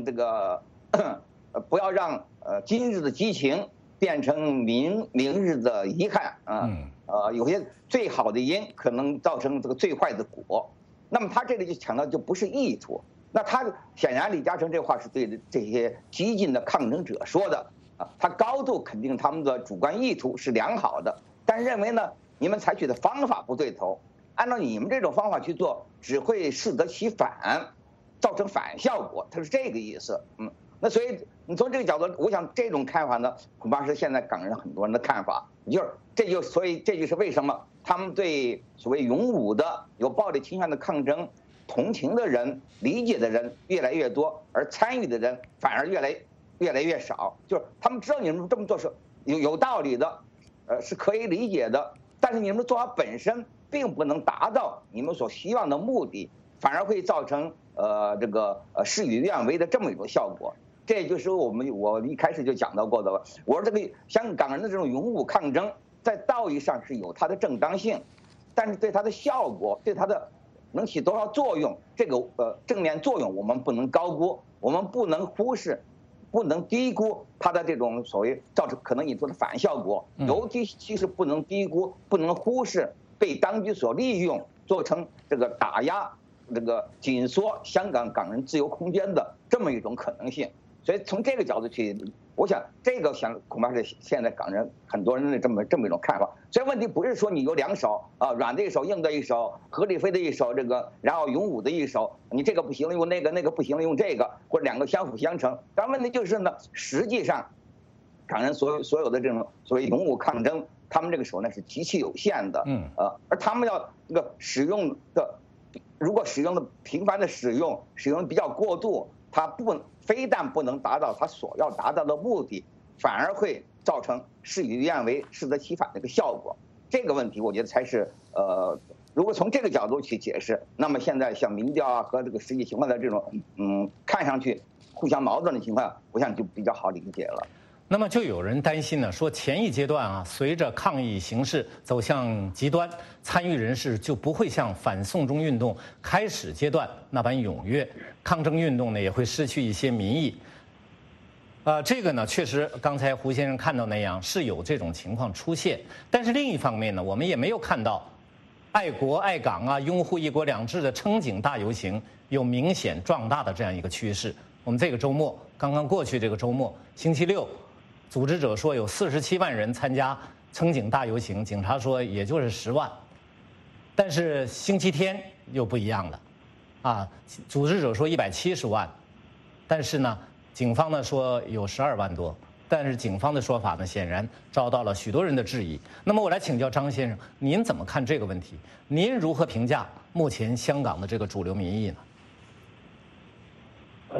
今日的激情变成明日的遗憾有些最好的因可能造成这个最坏的果。那么他这里就强调就不是意图，那他显然李嘉诚这话是对这些激进的抗争者说的他高度肯定他们的主观意图是良好的，但认为呢你们采取的方法不对头，按照你们这种方法去做只会适得其反，造成反效果，他是这个意思。那所以你从这个角度，我想这种看法呢，恐怕是现在港人很多人的看法，所以这就是为什么他们对所谓勇武的、有暴力倾向的抗争同情的人、理解的人越来越多，而参与的人反而越来越少。就是他们知道你们这么做是有道理的，是可以理解的，但是你们的做法本身并不能达到你们所希望的目的，反而会造成事与愿违的这么一种效果。这就是我一开始就讲到过的了。我说这个香港人的这种勇武抗争，在道义上是有它的正当性，但是对它的效果，对它的能起多少作用，这个正面作用我们不能高估，我们不能忽视，不能低估它的这种所谓造成可能引出的反效果，尤其是不能低估、不能忽视被当局所利用，做成这个打压、紧缩香港港人自由空间的这么一种可能性。所以从这个角度去，我想这个恐怕是现在港人很多人的这么一种看法。所以问题不是说你有两手软的一手、硬的一手，合理非的一手，然后勇武的一手，你这个不行了用那个不行了用这个，或者两个相辅相成。但问题就是呢，实际上港人所有的这种所谓勇武抗争，他们这个手呢是极其有限的，而他们要使用的，如果使用的频繁的使用比较过度，它非但不能达到它所要达到的目的，反而会造成事与愿违、适得其反的一个效果。这个问题我觉得才是如果从这个角度去解释，那么现在像民调和这个实际情况的这种看上去互相矛盾的情况，我想就比较好理解了。 那么就有人担心呢，说前一阶段随着抗议形势走向极端，参与人士就不会像反送中运动开始阶段那般踊跃，抗争运动呢也会失去一些民意。这个呢确实刚才胡先生看到那样是有这种情况出现，但是另一方面呢，我们也没有看到爱国爱港拥护一国两制的憧憬大游行有明显壮大的这样一个趋势。我们这个周末刚刚过去，这个周末星期六，组织者说有47万人参加憧憬大游行，警察说也就是10万，但是星期天又不一样了，组织者说170万，但是呢，警方呢说有12万多，但是警方的说法呢显然遭到了许多人的质疑。那么我来请教张先生，您怎么看这个问题？您如何评价目前香港的这个主流民意呢？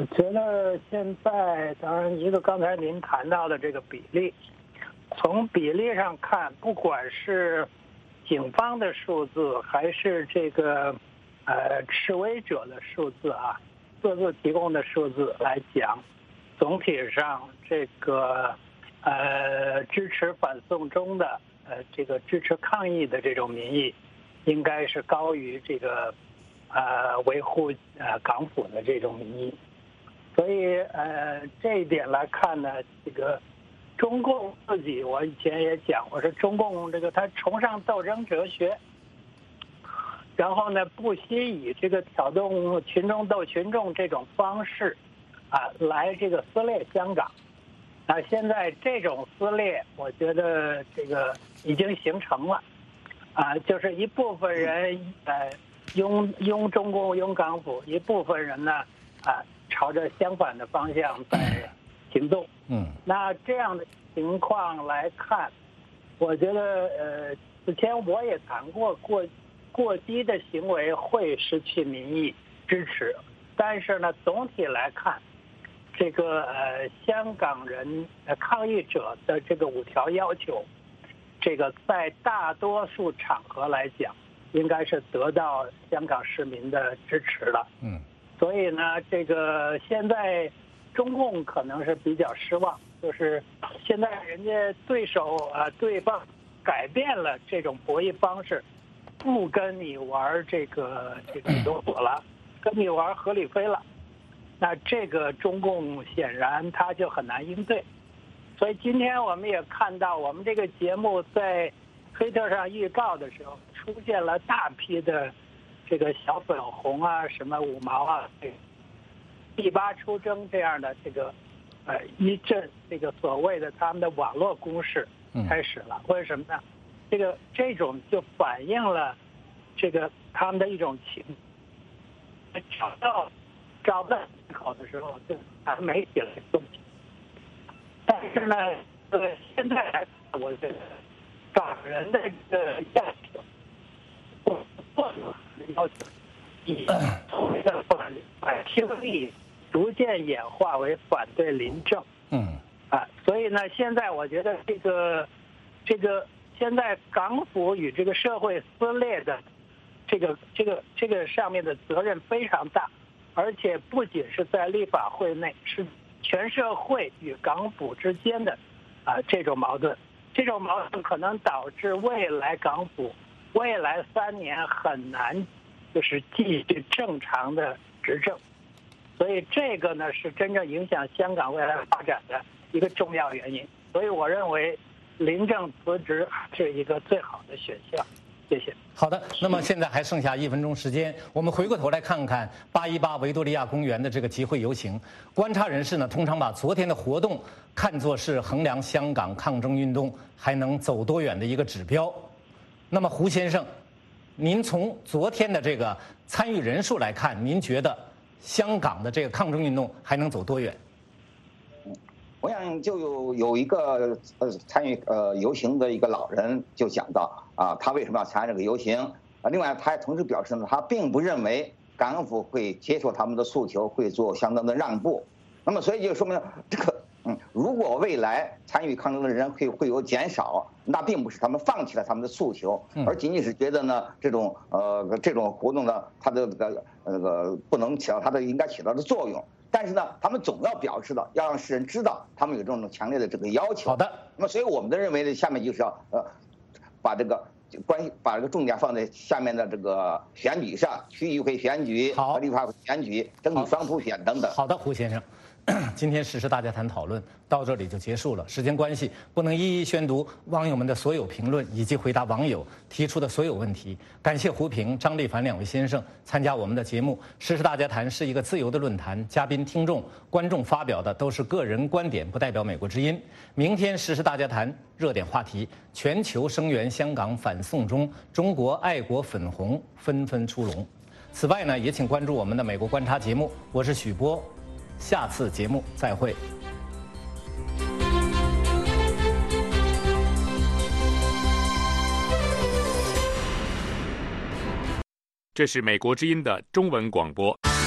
觉得现在当然一个刚才您谈到的这个比例，从比例上看，不管是警方的数字还是这个示威者的数字啊，各自提供的数字来讲，总体上这个支持反送中的这个支持抗议的这种民意，应该是高于这个维护港府的这种民意。所以这一点来看呢，这个中共自己，我以前也讲，我说中共这个他崇尚斗争哲学，然后呢不惜以这个挑动群众斗群众这种方式来这个撕裂香港。现在这种撕裂，我觉得这个已经形成了就是一部分人拥中共拥港府，一部分人呢朝着相反的方向在行动。那这样的情况来看，我觉得之前我也谈过，过激的行为会失去民意支持，但是呢，总体来看，这个香港人抗议者的这个5条要求，这个在大多数场合来讲，应该是得到香港市民的支持了。所以呢，这个现在中共可能是比较失望，就是现在人家对方改变了这种博弈方式，不跟你玩这个游火了，跟你玩合理飞了。那这个中共显然他就很难应对。所以今天我们也看到，我们这个节目在推特上预告的时候，出现了大批的这个小粉红什么5毛第8出征这样的这个一阵这个所谓的他们的网络攻势开始了。为什么呢？这种就反映了这个他们的一种情，找不到口的时候就还没起来动静。但是呢，现在来看，我觉得港人的这个要求，以所谓的听力逐渐演化为反对林郑。所以呢，现在我觉得这个现在港府与这个社会撕裂的这个上面的责任非常大，而且不仅是在立法会内，是全社会与港府之间的这种矛盾。这种矛盾可能导致未来港府未来3年很难就是继续正常的执政，所以这个呢是真正影响香港未来发展的一个重要原因。所以我认为林郑辞职是一个最好的选项。谢谢。 好的，那么现在还剩下1分钟时间，我们回过头来看看818维多利亚公园的这个集会游行。观察人士呢，通常把昨天的活动看作是衡量香港抗争运动还能走多远的一个指标。那么胡先生，您从昨天的这个参与人数来看，您觉得香港的这个抗争运动还能走多远？ 我想就有一个参与游行的一个老人就讲到他为什么要参加这个游行另外他还同时表示呢，他并不认为港府会接受他们的诉求，会做相当的让步。那么所以就说明这个如果未来参与抗争的人会有减少，那并不是他们放弃了他们的诉求，而仅仅是觉得呢这种活动呢，它的不能起到它的应该起到的作用。但是呢，他们总要表示的，要让世人知道他们有这种强烈的这个要求。 好的。 那么所以我们的认为呢，下面就是要把这个重点放在下面的这个选举上，区议会选举和立法会选举，争取双普选等等。 好的，胡先生。今天时事大家谈讨论到这里就结束了，时间关系不能一一宣读网友们的所有评论以及回答网友提出的所有问题。感谢胡平、张立凡2位先生参加我们的节目。时事大家谈是一个自由的论坛，嘉宾、听众、观众发表的都是个人观点，不代表美国之音。明天时事大家谈热点话题：全球声援香港反送中，中国爱国粉红纷纷出笼。此外呢，也请关注我们的美国观察节目。我是许波。下次节目再会。 这是美国之音的中文广播。